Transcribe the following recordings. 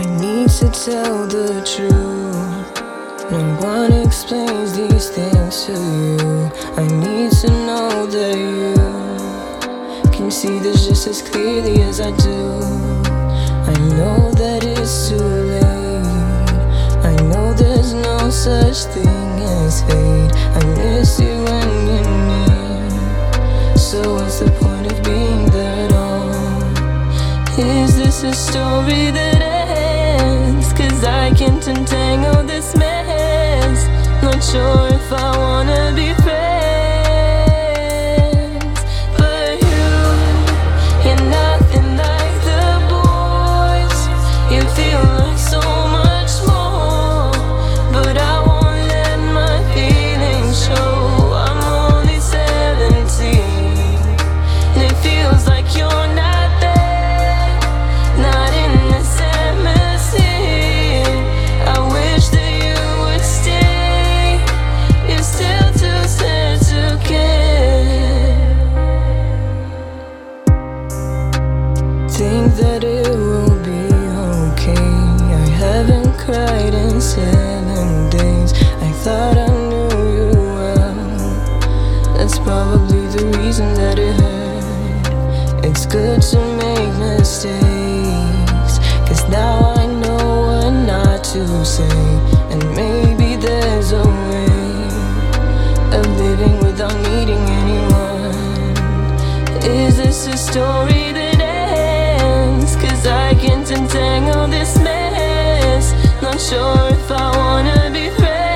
need to tell the truth. No one explains these things to you. I need to know that you can see this just as clearly as I do. I know that it's too late. I know there's no such thing as hate. I miss you when you're near. So what's the point of being there at all? Is this a story that ends? 'Cause I can't untangle this mess. Not sure if I wanna be friends. But you're nothing like the boys. You feel like so much more, but I won't let my feelings show. I'm only 17, and it feels like you're not there, not in this atmosphere. I wish that you would stay. You're still too scared to care. Think that it will be okay. I haven't cried in 7 days. I thought I knew you well. That's probably the reason that it hurt. It's good to make mistakes, 'cause now I know what not to say. And maybe there's a way of living without needing anyone. Is this a story that ends? 'Cause I can't untangle this mess. Not sure if I wanna be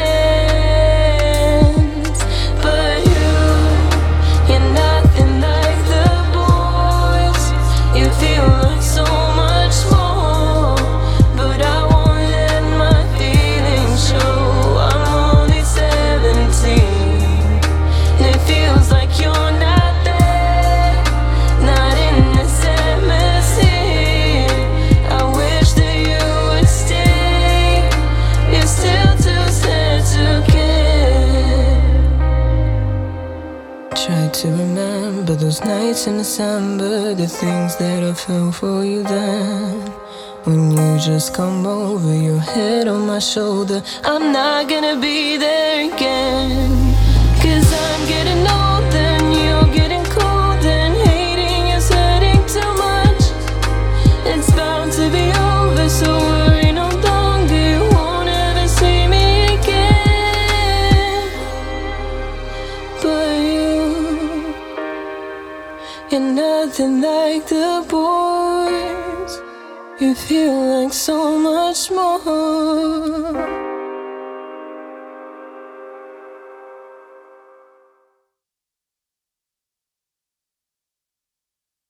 friends. But you're nothing like the boys. You feel like so much more, but I won't let my feelings show. I'm only 17, and it feels like you're not there, not in this atmosphere. I wish that you would stay. You're still too scared to care. Try to remember those nights in December, the things that I felt for you then. When you just come over, your head on my shoulder. I'm not gonna be there again, 'cause I'm getting older and you're getting colder, and hating is hurting too much. It's bound to be over, so worry no longer. You won't ever see me again. But you're nothing like the boys. You feel like so much more.